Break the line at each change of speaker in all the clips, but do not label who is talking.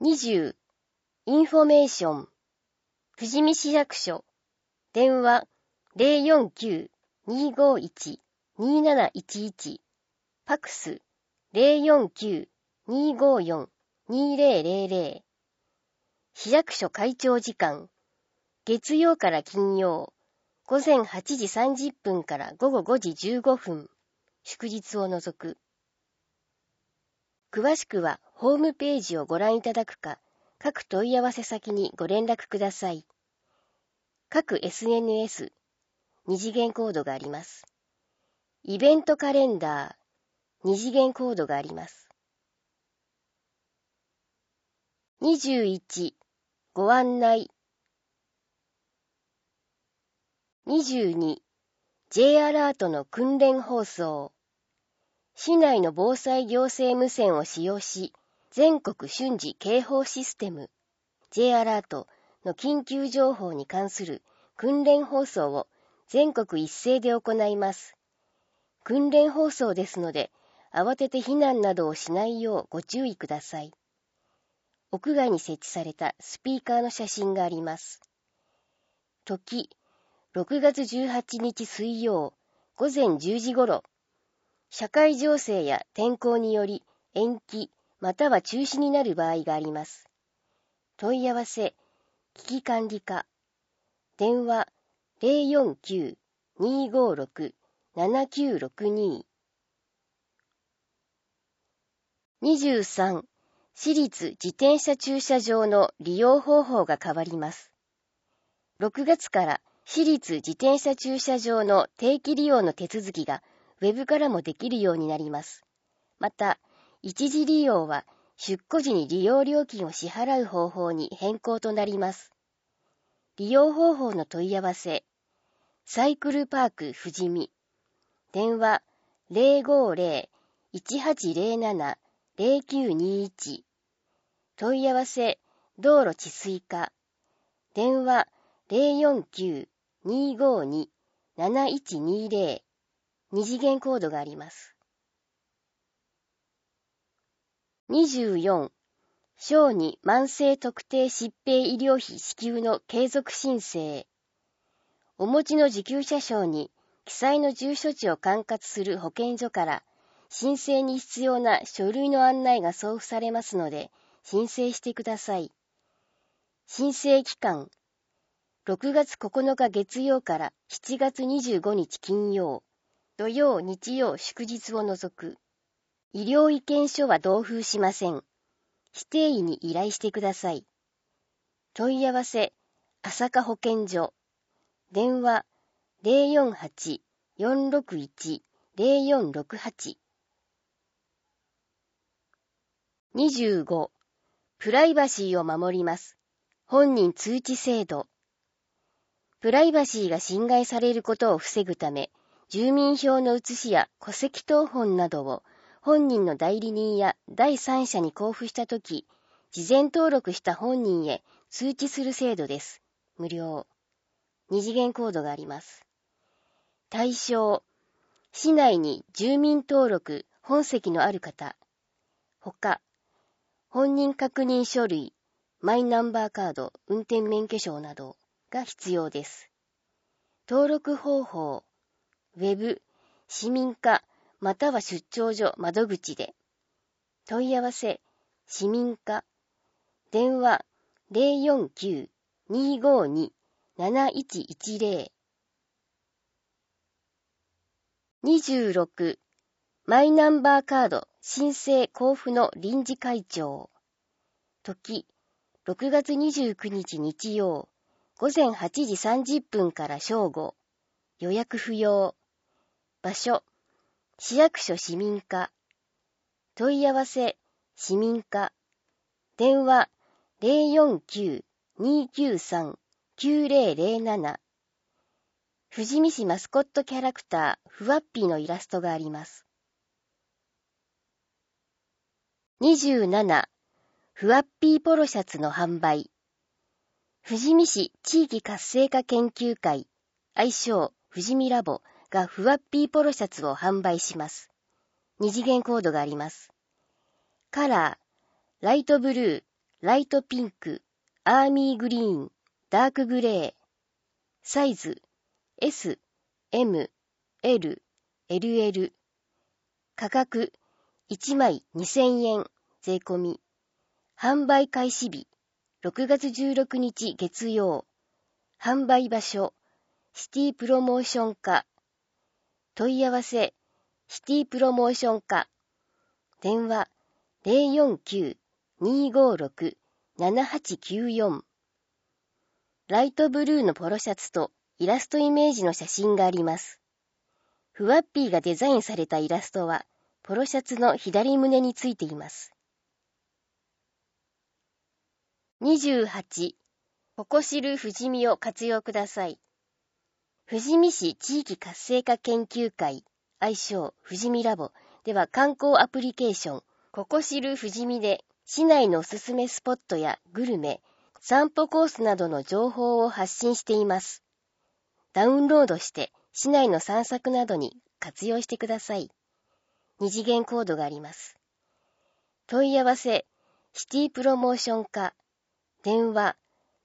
20、インフォメーション、富士見市役所、電話049-251-2711、ファクス049-254-2000、市役所開庁時間、月曜から金曜、午前8時30分から午後5時15分、祝日を除く。詳しくはホームページをご覧いただくか、各問い合わせ先にご連絡ください。各 SNS、二次元コードがあります。イベントカレンダー、二次元コードがあります。21、ご案内。22、J アラートの訓練放送。市内の防災行政無線を使用し、全国瞬時警報システム J アラートの緊急情報に関する訓練放送を全国一斉で行います。訓練放送ですので、慌てて避難などをしないようご注意ください。屋外に設置されたスピーカーの写真があります。時、6月18日水曜、午前10時ごろ、社会情勢や天候により延期または中止になる場合があります。問い合わせ、危機管理課、電話049-256-7962。23、市立自転車駐車場の利用方法が変わります。6月から市立自転車駐車場の定期利用の手続きがウェブからもできるようになります。また、一時利用は出庫時に利用料金を支払う方法に変更となります。利用方法の問い合わせ、サイクルパーク富士見、電話050-1807-0921、問い合わせ、道路治水課、電話049-252-7120、二次元コードがあります。24、小児慢性特定疾病医療費支給の継続申請。お持ちの受給者証に記載の住所地を管轄する保健所から申請に必要な書類の案内が送付されますので申請してください。申請期間、6月9日月曜から7月25日金曜、土曜日曜祝日を除く。医療意見書は同封しません。指定医に依頼してください。問い合わせ、朝霞保健所。電話048-461-0468。25、プライバシーを守ります。本人通知制度。プライバシーが侵害されることを防ぐため、住民票の写しや戸籍謄本などを本人の代理人や第三者に交付したとき、事前登録した本人へ通知する制度です。無料。二次元コードがあります。対象、市内に住民登録本籍のある方。ほか、本人確認書類、マイナンバーカード、運転免許証などが必要です。登録方法、ウェブ、市民課、または出張所窓口で。問い合わせ、市民課、電話049-252-7110。26、マイナンバーカード申請交付の臨時会長。時、6月29日日曜、午前8時30分から正午。予約不要。場所、市役所市民課。問い合わせ、市民課。電話049-293-9007。富士見市マスコットキャラクターふわっぴーのイラストがあります。27、ふわっぴーポロシャツの販売。富士見市地域活性化研究会、愛称富士見ラボがふわっぴーポロシャツを販売します。二次元コードがあります。カラー、ライトブルー、 ライトピンク、アーミーグリーン、ダークグレー。サイズ、S、M、L、LL。価格、1枚2000円、税込み。販売開始日、6月16日月曜。販売場所、シティプロモーション課。問い合わせ、シティプロモーション課。電話、049-256-7894。ライトブルーのポロシャツとイラストイメージの写真があります。フワッピーがデザインされたイラストは、ポロシャツの左胸についています。28. ここ知る富士見を活用ください。富士見市地域活性化研究会、愛称富士見ラボでは観光アプリケーション、ここ知る富士見で市内のおすすめスポットやグルメ、散歩コースなどの情報を発信しています。ダウンロードして市内の散策などに活用してください。二次元コードがあります。問い合わせ、シティプロモーション課、電話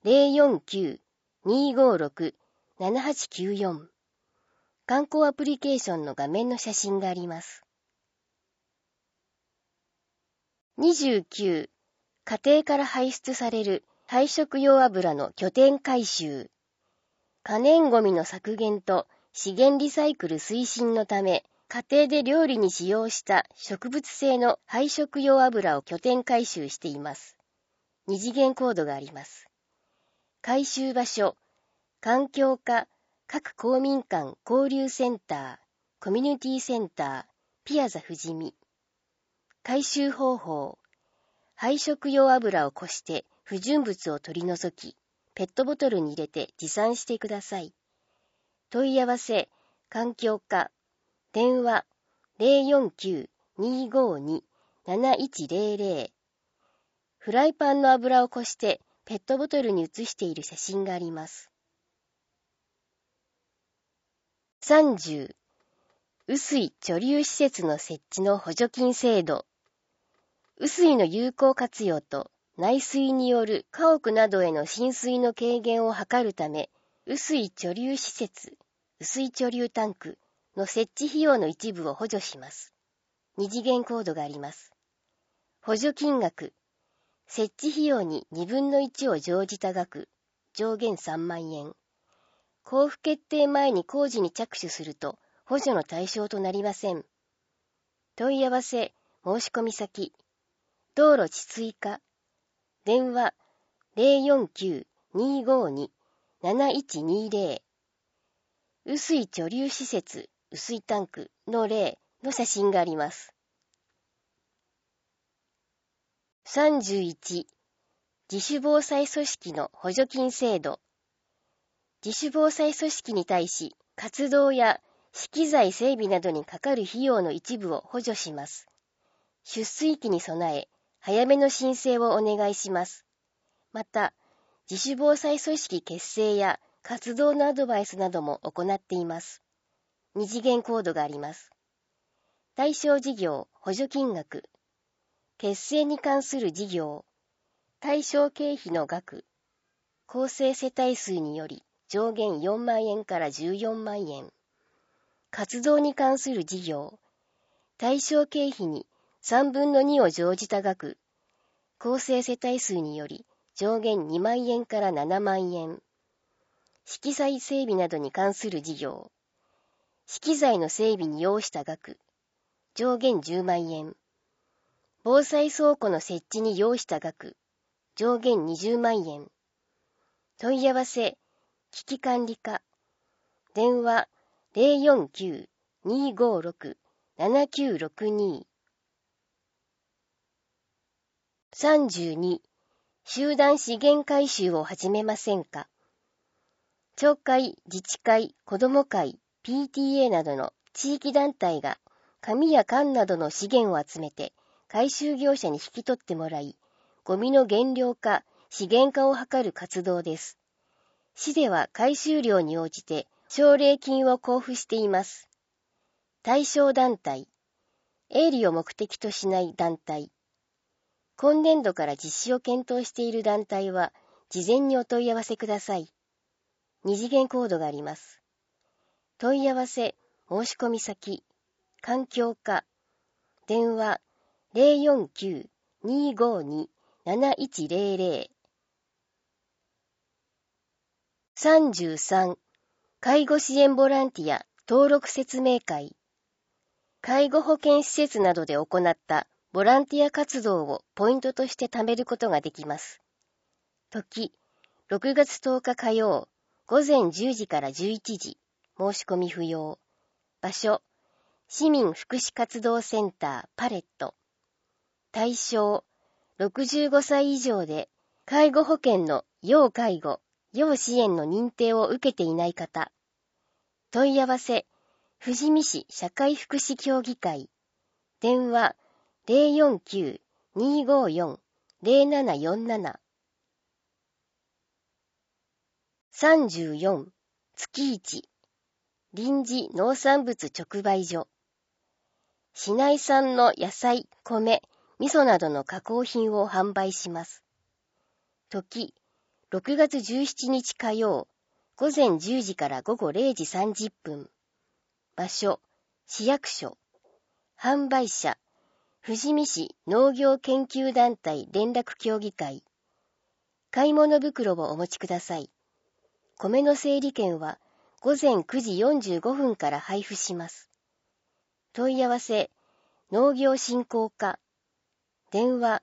049-256-7894。観光アプリケーションの画面の写真があります。29. 家庭から排出される配食用油の拠点回収。可燃ごみの削減と資源リサイクル推進のため、家庭で料理に使用した植物性の配食用油を拠点回収しています。二次元コードがあります。回収場所、環境課、各公民館交流センター、コミュニティセンター、ピアザ富士見。回収方法、配食用油をこして不純物を取り除き、ペットボトルに入れて持参してください。問い合わせ、環境課、電話049-252-7100。フライパンの油をこしてペットボトルに移している写真があります。30. 雨水貯留施設の設置の補助金制度。雨水の有効活用と内水による家屋などへの浸水の軽減を図るため、雨水貯留施設、雨水貯留タンクの設置費用の一部を補助します。二次元コードがあります。補助金額、設置費用に2分の1を乗じた額、上限3万円。交付決定前に工事に着手すると補助の対象となりません。問い合わせ、申し込み先、道路治水課、電話049-252-7120。雨水貯留施設、雨水タンクの例の写真があります。31. 自主防災組織の補助金制度。自主防災組織に対し、活動や資機材整備などにかかる費用の一部を補助します。出水期に備え、早めの申請をお願いします。また、自主防災組織結成や活動のアドバイスなども行っています。二次元コードがあります。対象事業、補助金額、結成に関する事業、対象経費の額、構成世帯数により上限4万円から14万円。活動に関する事業、対象経費に3分の2を乗じた額、構成世帯数により上限2万円から7万円。資機材整備などに関する事業、資機材の整備に要した額、上限10万円。防災倉庫の設置に要した額、上限20万円。問い合わせ、危機管理課、電話049-256-7962。32. 集団資源回収を始めませんか。町会、自治会、子ども会、PTA などの地域団体が紙や缶などの資源を集めて回収業者に引き取ってもらい、ゴミの減量化、資源化を図る活動です。市では回収量に応じて奨励金を交付しています。対象団体、営利を目的としない団体。 今年度から実施を検討している団体は、事前にお問い合わせください。二次元コードがあります。問い合わせ、申し込み先、環境課、電話 049-252-7100。33、介護支援ボランティア登録説明会。介護保険施設などで行ったボランティア活動をポイントとして貯めることができます。時、6月10日火曜、午前10時から11時、申し込み不要。場所、市民福祉活動センターパレット。対象、65歳以上で介護保険の要介護、要支援の認定を受けていない方。問い合わせ、富士見市社会福祉協議会。電話 049-254-0747。34、月1、臨時農産物直売所。市内産の野菜、米、味噌などの加工品を販売します。時、6月17日火曜、午前10時から午後0時30分。場所、市役所。販売者、富士見市農業研究団体連絡協議会。買い物袋をお持ちください。米の整理券は午前9時45分から配布します。問い合わせ、農業振興課。電話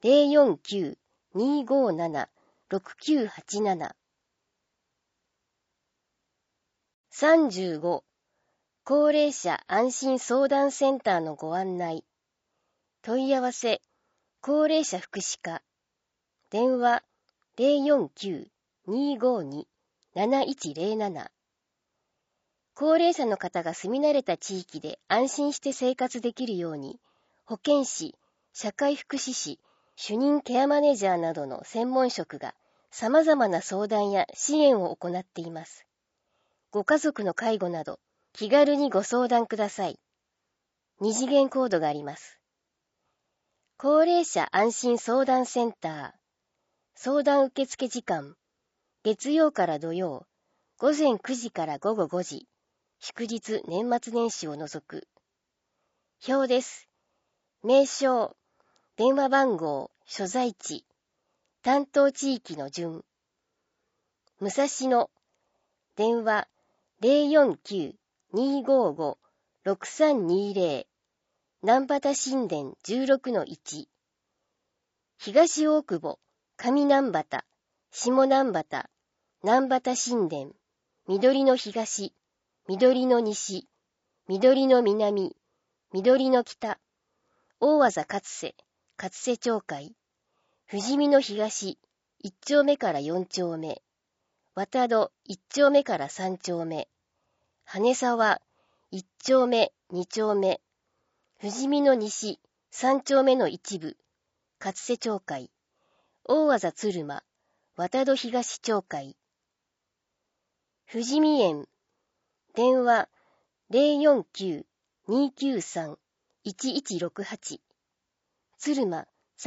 049-257-6987。35、高齢者安心相談センターのご案内。問い合わせ、高齢者福祉課。電話 049-252-7107。高齢者の方が住み慣れた地域で安心して生活できるように、保健師、社会福祉士、主任ケアマネージャーなどの専門職が様々な相談や支援を行っています。ご家族の介護など、気軽にご相談ください。二次元コードがあります。高齢者安心相談センター。相談受付時間。月曜から土曜、午前9時から午後5時。祝日年末年始を除く。表です。名称、電話番号、所在地、担当地域の順。武蔵野、電話 049-255-6320。南畑新田 16-1。東大久保、上南畑、下南畑、南畑新田、緑の東、緑の西、緑の南、緑の北、大技勝瀬、勝瀬町会、富士見の東、1丁目から4丁目、渡戸1丁目から3丁目、羽沢1丁目、2丁目、富士見の西、3丁目の一部、勝瀬町会、大技鶴間、渡戸東町会、富士見園、電話 049-293-1168。鶴間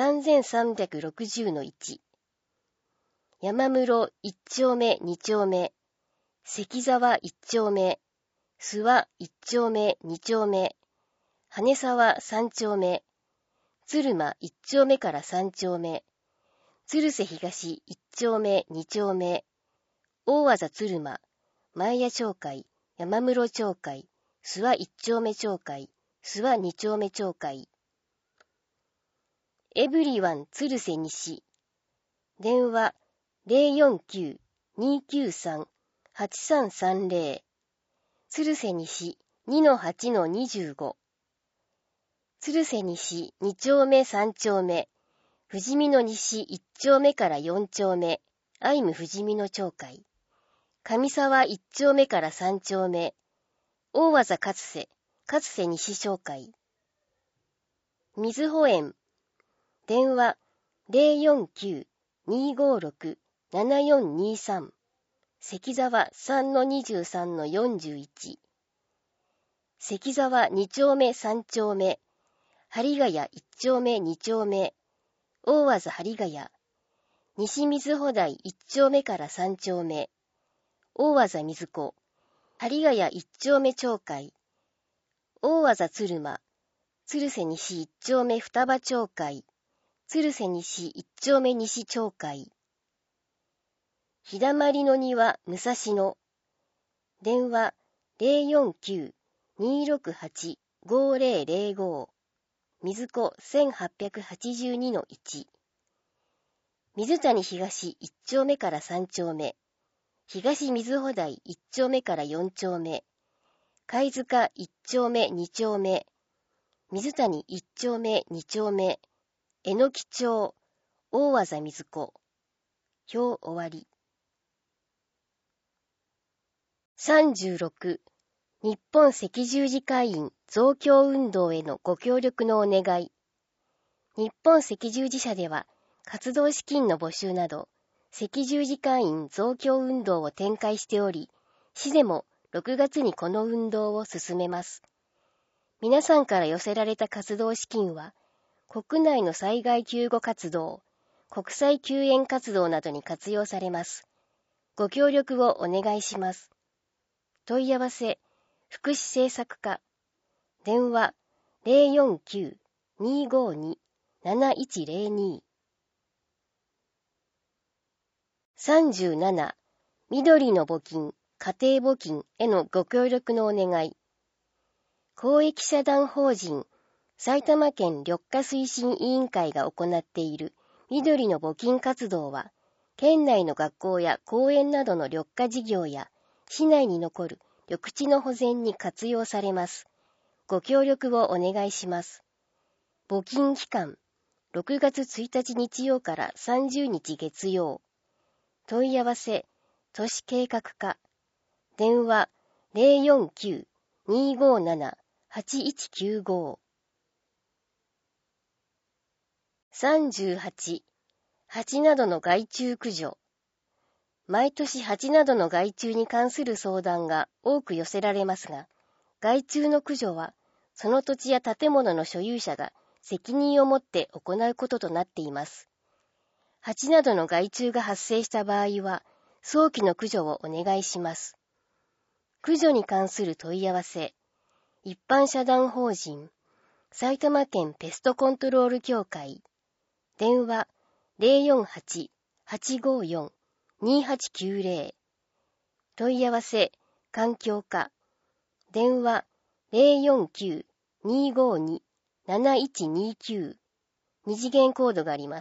3360-1。山室1丁目2丁目。関沢1丁目。諏訪1丁目2丁目。羽沢3丁目。鶴間1丁目から3丁目。鶴瀬東1丁目2丁目。大技鶴間、前谷町会。山室町会、諏訪1丁目町会、諏訪2丁目町会。エブリワン鶴瀬西。電話 049-293-8330。鶴瀬西 2-8-25。鶴瀬西2丁目3丁目。富士見の西1丁目から4丁目。アイム富士見の町会。上沢1丁目から3丁目。大技勝瀬、勝瀬西町会。水穂園。電話 049-256-7423。関沢 3-23-41。関沢2丁目3丁目。針ヶ谷1丁目2丁目。 大和針ヶ谷、西水穂台1丁目から3丁目、大和水子、針ヶ谷1丁目町会、大和鶴間、鶴瀬西1丁目双葉町会、鶴瀬西1丁目西町会、日だまりの庭武蔵野、電話049-268-5005、水子1882-1、水谷東1丁目から3丁目、東水穂台1丁目から4丁目、貝塚1丁目2丁目、水谷1丁目2丁目、えのき町、大和水子。表終わり。36. 日本赤十字会員増強運動へのご協力のお願い。日本赤十字社では、活動資金の募集など、赤十字会員増強運動を展開しており、市でも6月にこの運動を進めます。皆さんから寄せられた活動資金は、国内の災害救護活動、国際救援活動などに活用されます。ご協力をお願いします。問い合わせ、福祉政策課、電話049-252-7102。37. 緑の募金、家庭募金へのご協力のお願い。公益社団法人埼玉県緑化推進委員会が行っている緑の募金活動は、県内の学校や公園などの緑化事業や、市内に残る緑地の保全に活用されます。ご協力をお願いします。募金期間、6月1日日曜から30日月曜。問い合わせ、都市計画課、電話049-257-8195。38. 蜂などの害虫駆除。毎年蜂などの害虫に関する相談が多く寄せられますが、害虫の駆除は、その土地や建物の所有者が責任を持って行うこととなっています。蜂などの害虫が発生した場合は、早期の駆除をお願いします。駆除に関する問い合わせ、一般社団法人、埼玉県ペストコントロール協会、電話048-854-2890。問い合わせ、環境課、電話049-252-7129。二次元コードがあります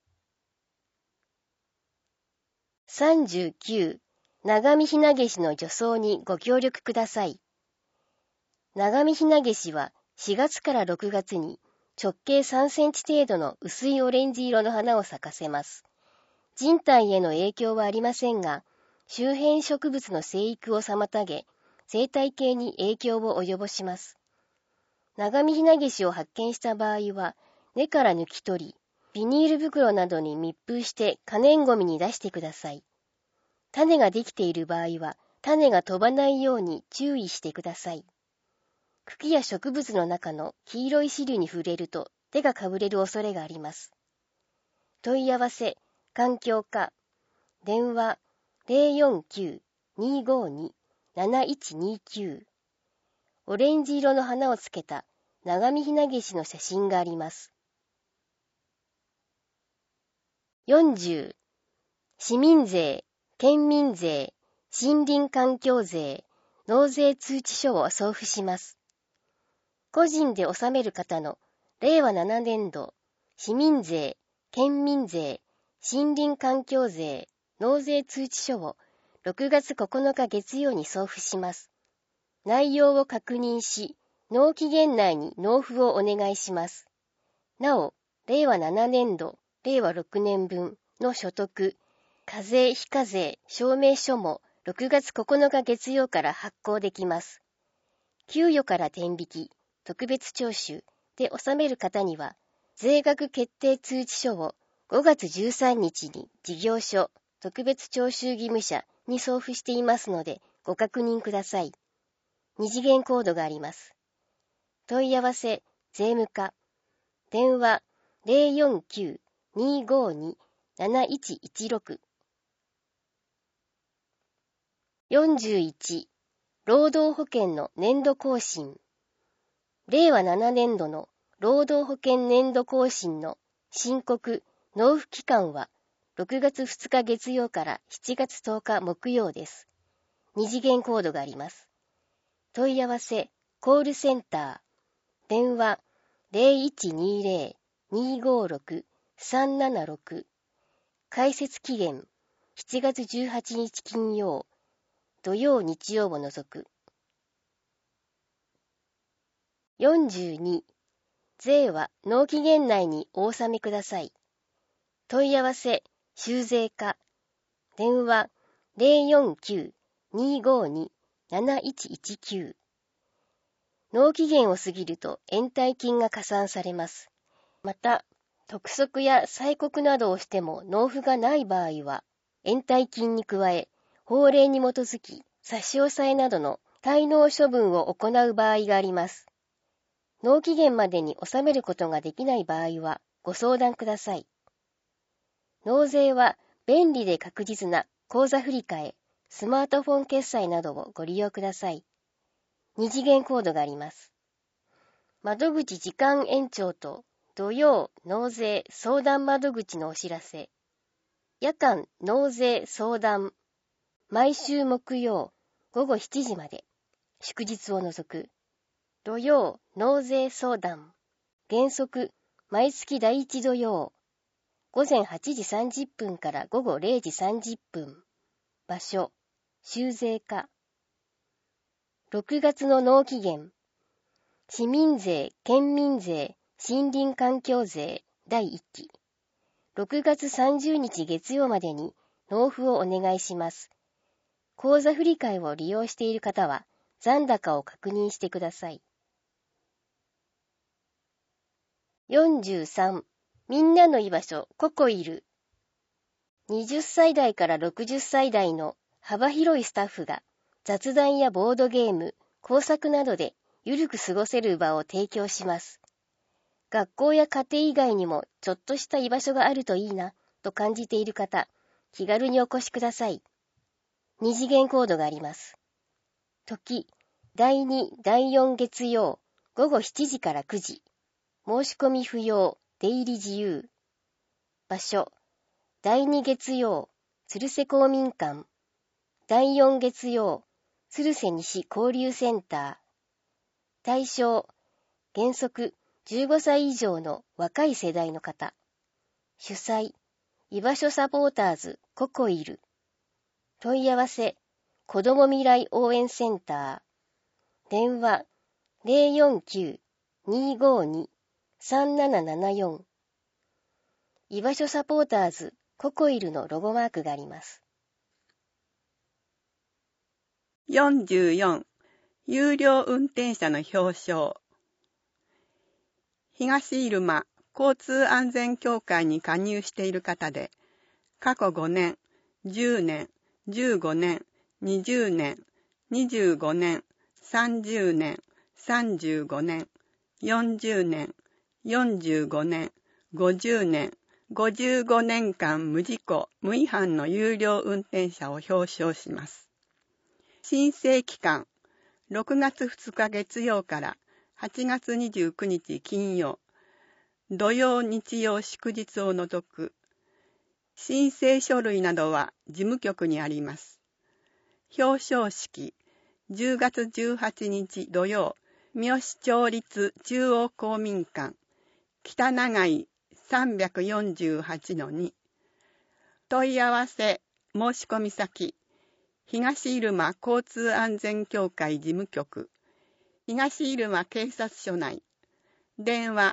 。39. 長見ひなげしの除草にご協力ください。長見ひなげしは4月から6月に直径3センチ程度の薄いオレンジ色の花を咲かせます。人体への影響はありませんが、周辺植物の生育を妨げ、生態系に影響を及ぼします。長見ひなげしを発見した場合は、根から抜き取り、ビニール袋などに密封して可燃ごみに出してください。種ができている場合は、種が飛ばないように注意してください。茎や植物の中の黄色い汁に触れると手がかぶれる恐れがあります。問い合わせ、環境課、電話049-252-7129。オレンジ色の花をつけた長見ひなげしの写真があります。40. 市民税、県民税、森林環境税、納税通知書を送付します。個人で納める方の令和7年度市民税、県民税、森林環境税、納税通知書を6月9日月曜に送付します。内容を確認し、納期限内に納付をお願いします。なお、令和7年度、令和6年分の所得、課税非課税証明書も6月9日月曜から発行できます。給与から転引き、特別徴収で納める方には、税額決定通知書を5月13日に事業所、特別徴収義務者に送付していますので、ご確認ください。二次元コードがあります。問い合わせ、税務課、電話 252-7116。41、労働保険の年度更新。令和7年度の労働保険年度更新の申告・納付期間は6月2日月曜から7月10日木曜です。2次元コードがあります。問い合わせ、コールセンター、電話 0120-256-376。開設期限7月18日金曜、土曜日曜を除く。42、税は納期限内にお納めください。問い合わせ、修税課、電話 049-252-7119。納期限を過ぎると延滞金が加算されます。また、督促や催告などをしても納付がない場合は、延滞金に加え、法令に基づき差し押さえなどの滞納処分を行う場合があります。納期限までに納めることができない場合はご相談ください。納税は便利で確実な口座振替、スマートフォン決済などをご利用ください。2次元コードがあります。窓口時間延長と土曜納税相談窓口のお知らせ。夜間納税相談。毎週木曜午後7時まで。祝日を除く。土曜納税相談。原則毎月第1土曜。午前8時30分から午後0時30分。場所、修税課。6月の納期限。市民税、県民税、森林環境税第1期。6月30日月曜までに納付をお願いします。口座振替を利用している方は残高を確認してください。43、みんなの居場所ココイル。20歳代から60歳代の幅広いスタッフが雑談やボードゲーム、工作などでゆるく過ごせる場を提供します。学校や家庭以外にもちょっとした居場所があるといいなと感じている方、気軽にお越しください。2次元コードがあります。時、第2、第4月曜、午後7時から9時。申し込み不要、出入り自由。場所、第2月曜、鶴瀬公民館。第4月曜、鶴瀬西交流センター。対象、原則15歳以上の若い世代の方。主催、居場所サポーターズココイル。問い合わせ、子ども未来応援センター。電話、049-252-3774。居場所サポーターズココイルのロゴマークがあります。
44、有料運転者の表彰。東入間交通安全協会に加入している方で、過去5年、10年、15年、20年、25年、30年、35年、40年、45年、50年、55年間無事故、無違反の有料運転者を表彰します。申請期間、6月2日月曜から8月29日金曜、土曜日曜祝日を除く。申請書類などは事務局にあります。表彰式、10月18日土曜、三好町立中央公民館、北長井348-2。問い合わせ、申し込み先、東入間交通安全協会事務局、東入間警察署内。電話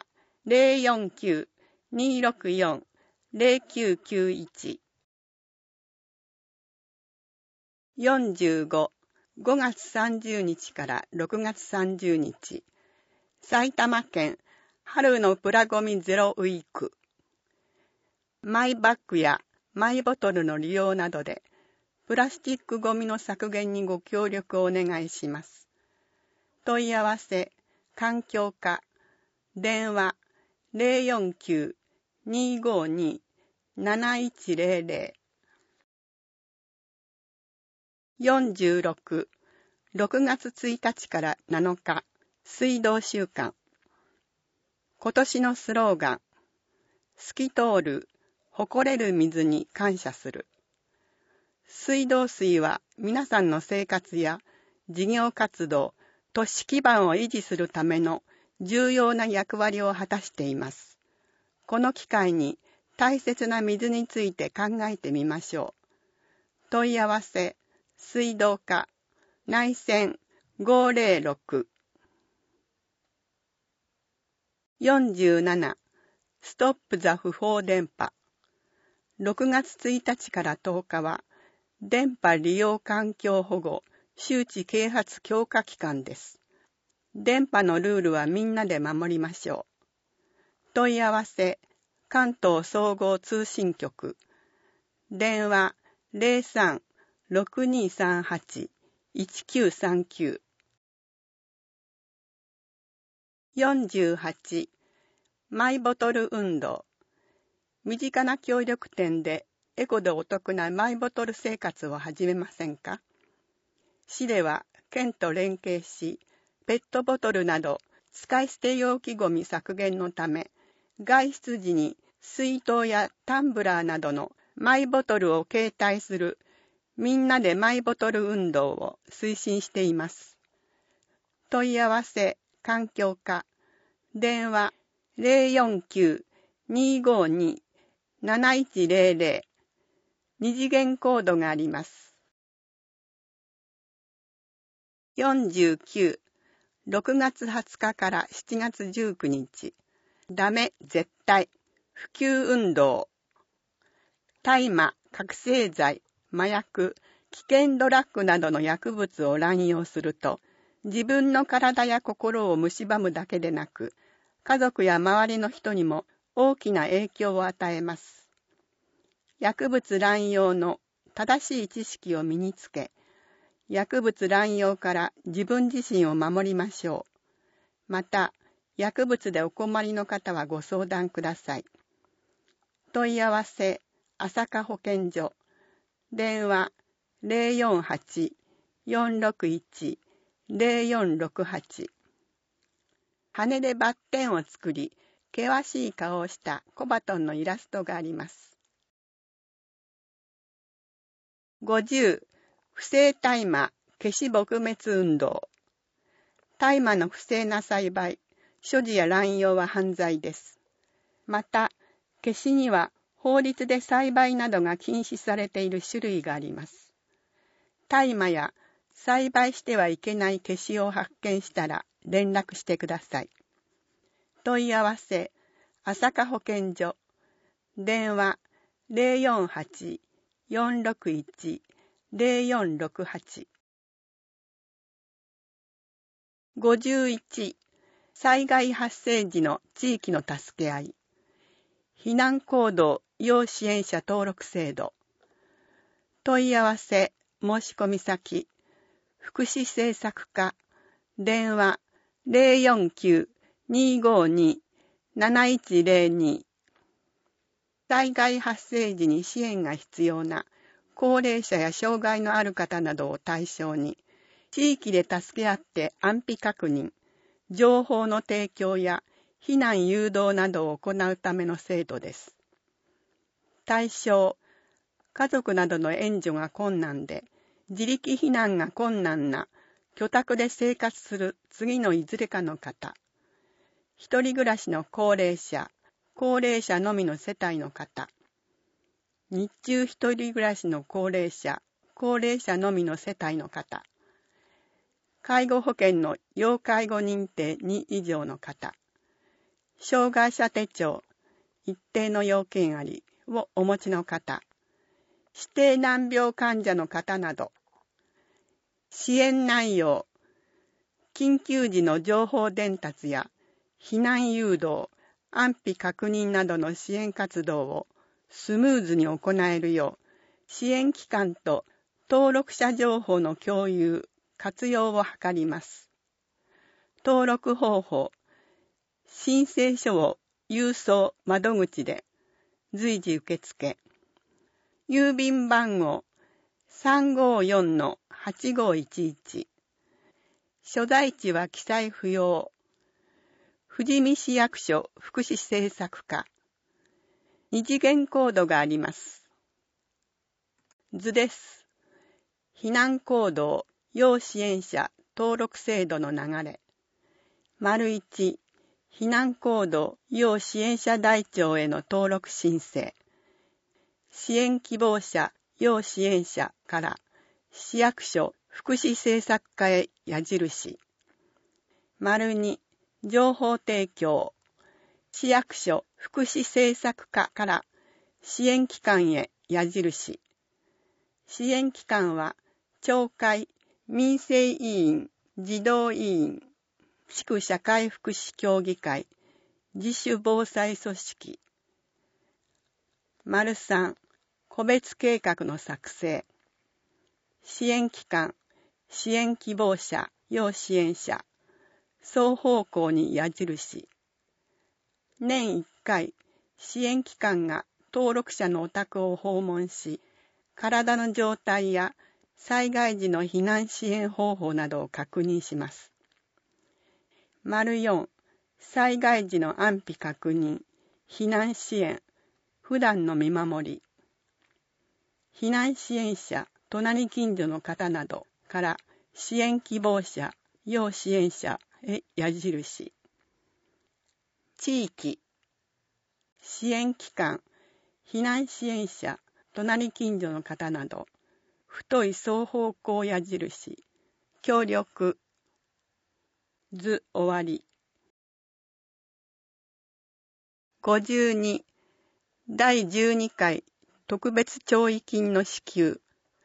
049-264-0991。45、5月30日から6月30日。埼玉県春のプラゴミゼロウィーク。マイバッグやマイボトルの利用などで、プラスチックゴミの削減にご協力をお願いします。問い合わせ、環境課、電話 252-7100。46、6月1日から7日、水道週間。今年のスローガン、透き通る、誇れる水に感謝する。水道水は皆さんの生活や事業活動、都市基盤を維持するための重要な役割を果たしています。この機会に大切な水について考えてみましょう。問い合わせ、水道課、内線506。47、ストップザ不法電波。6月1日から10日は、電波利用環境保護周知啓発強化期間です。電波のルールはみんなで守りましょう。問い合わせ、関東総合通信局。電話03-6238-1939。48、マイボトル運動。身近な協力店でエコでお得なマイボトル生活を始めませんか？市では県と連携し、ペットボトルなど使い捨て容器ごみ削減のため、外出時に水筒やタンブラーなどのマイボトルを携帯するみんなでマイボトル運動を推進しています。問い合わせ、環境課、電話049-252-7100。二次元コードがあります。49、6月20日から7月19日。ダメ絶対。普及運動。大麻、覚醒剤、麻薬、危険ドラッグなどの薬物を乱用すると、自分の体や心を蝕むだけでなく、家族や周りの人にも大きな影響を与えます。薬物乱用の正しい知識を身につけ、薬物乱用から自分自身を守りましょう。また、薬物でお困りの方はご相談ください。問い合わせ、朝霞保健所。電話048-461-0468。羽でバッテンを作り、険しい顔をしたコバトンのイラストがあります。50、不正大麻消し撲滅運動。大麻の不正な栽培、所持や乱用は犯罪です。また、消しには法律で栽培などが禁止されている種類があります。大麻や栽培してはいけない消しを発見したら連絡してください。問い合わせ、朝霞保健所。電話048-461-0468。51、災害発生時の地域の助け合い。避難行動要支援者登録制度。問い合わせ、申し込み先、福祉政策課。電話049-252-7102。災害発生時に支援が必要な高齢者や障害のある方などを対象に、地域で助け合って安否確認、情報の提供や避難誘導などを行うための制度です。対象、家族などの援助が困難で、自力避難が困難な居宅で生活する次のいずれかの方、一人暮らしの高齢者、高齢者のみの世帯の方、日中一人暮らしの高齢者、高齢者のみの世帯の方、介護保険の要介護認定2以上の方、障害者手帳、一定の要件ありをお持ちの方、指定難病患者の方など、支援内容、緊急時の情報伝達や避難誘導、安否確認などの支援活動をスムーズに行えるよう、支援機関と登録者情報の共有、活用を図ります。登録方法、申請書を郵送窓口で随時受付。郵便番号 354-8511。所在地は記載不要。富士見市役所福祉政策課。二次元コードがあります。図です。避難行動要支援者登録制度の流れ。1、避難行動要支援者台帳への登録申請。支援希望者要支援者から市役所福祉政策課へ矢印。2、情報提供。市役所福祉政策課から支援機関へ矢印。支援機関は町会、民生委員、児童委員、地区社会福祉協議会、自主防災組織。3、個別計画の作成。支援機関、支援希望者、要支援者、双方向に矢印。年1回、支援機関が登録者のお宅を訪問し、体の状態や災害時の避難支援方法などを確認します。4、災害時の安否確認、避難支援、普段の見守り。避難支援者、隣近所の方などから支援希望者、要支援者へ矢印。地域、支援機関、避難支援者、隣近所の方など、太い双方向矢印、協力。図終わり。52、第12回特別弔慰金の支給。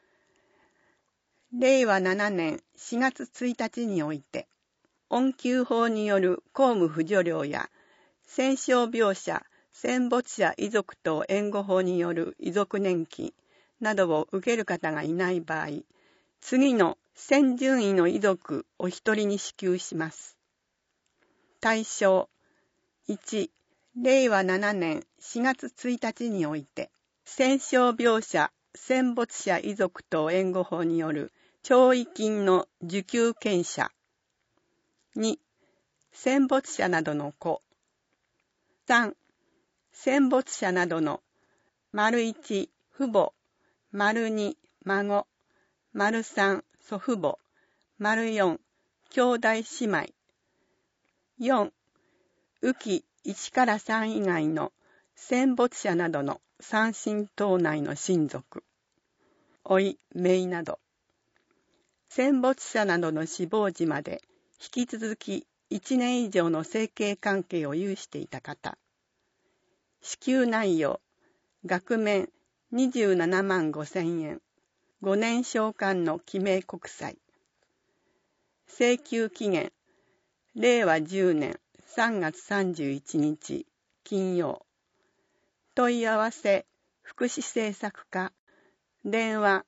令和7年4月1日において、恩給法による公務扶助料や、戦傷病者、戦没者遺族等援護法による遺族年金などを受ける方がいない場合、次の先順位の遺族お一人に支給します。対象1、令和7年4月1日において、戦傷病者、戦没者遺族等援護法による弔慰金の受給権者。2、戦没者などの子。3、戦没者などの 1、父母、2、孫、3、祖父母、4、兄弟姉妹。4、雨季1から3以外の戦没者などの三親等内の親族、甥、姪など。戦没者などの死亡時まで引き続き1年以上の生計関係を有していた方。支給内容、額面27万5,000円、5年償還の記名国債。請求期限、令和10年3月31日、金曜。問い合わせ、福祉政策課、電話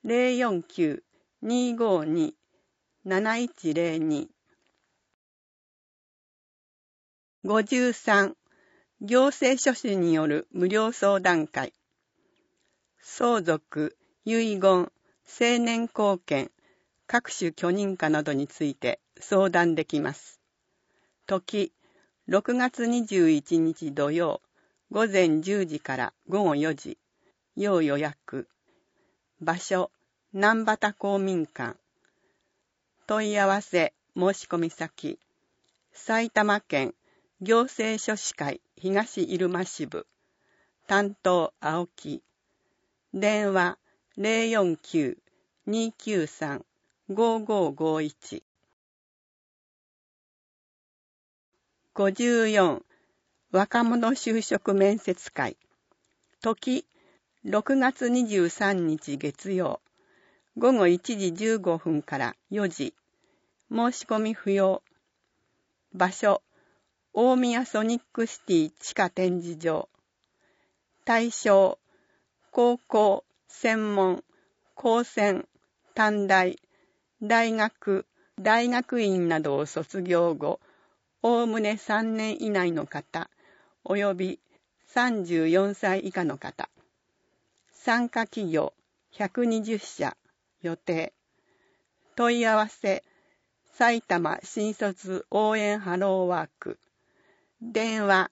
049-252-7102。53、行政書士による無料相談会。相続、遺言、成年後見、各種許認可などについて相談できます。時、6月21日土曜、午前10時から午後4時、要予約。場所、南畑公民館。問い合わせ、申し込み先、埼玉県行政書士会東入間支部。担当、青木。電話、049-293-5551。54、若者就職面接会。時、6月23日月曜、午後1時15分から4時。申し込み不要。場所、大宮ソニックシティ地下展示場。対象、高校、専門、高専、短大、大学、大学院などを卒業後、おおむね3年以内の方、および 34歳以下の方。参加企業120社予定。問い合わせ埼玉新卒応援ハローワーク。電話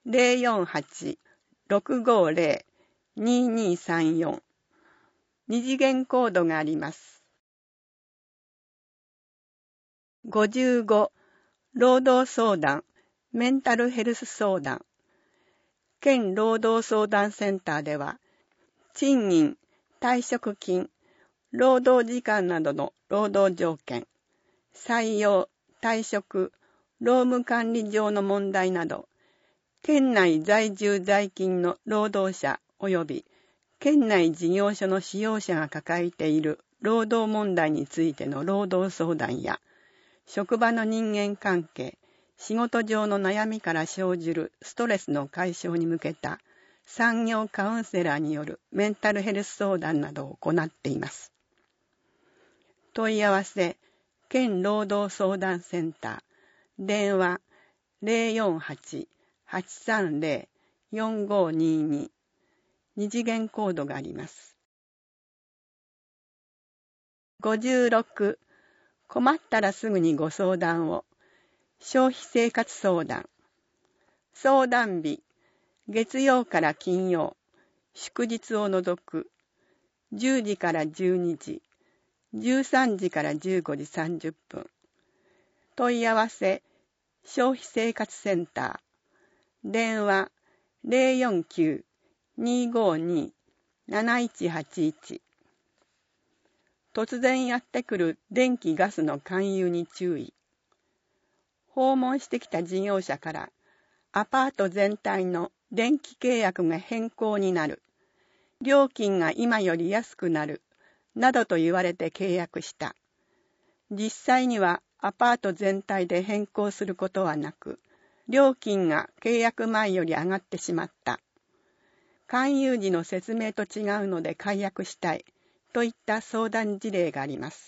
048-650-2234。二次元コードがあります。55、労働相談、メンタルヘルス相談。県労働相談センターでは、賃金、退職金、労働時間などの労働条件、採用、退職、労務管理上の問題など、県内在住在勤の労働者及び県内事業所の使用者が抱えている労働問題についての労働相談や、職場の人間関係、仕事上の悩みから生じるストレスの解消に向けた産業カウンセラーによるメンタルヘルス相談などを行っています。問い合わせ、県労働相談センター、電話048-830-4522、二次元コードがあります。56、困ったらすぐにご相談を。消費生活相談。相談日、月曜から金曜、祝日を除く、10時から12時、13時から15時30分。問い合わせ、消費生活センター。電話049-252-7181。突然やってくる電気ガスの勧誘に注意。訪問してきた事業者からアパート全体の電気契約が変更になる。料金が今より安くなる。などと言われて契約した。実際にはアパート全体で変更することはなく、料金が契約前より上がってしまった。勧誘時の説明と違うので解約したい。といった相談事例があります。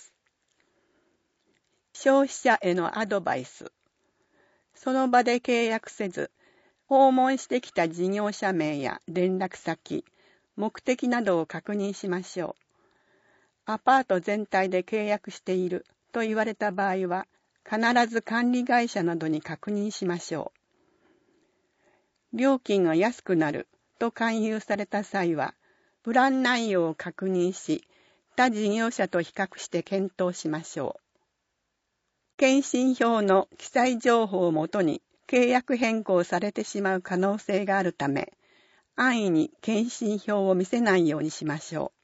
消費者へのアドバイス。その場で契約せず、訪問してきた事業者名や連絡先、目的などを確認しましょう。アパート全体で契約していると言われた場合は、必ず管理会社などに確認しましょう。料金が安くなると勧誘された際は、プラン内容を確認し、他事業者と比較して検討しましょう。検針票の記載情報をもとに契約変更されてしまう可能性があるため、安易に検針票を見せないようにしましょう。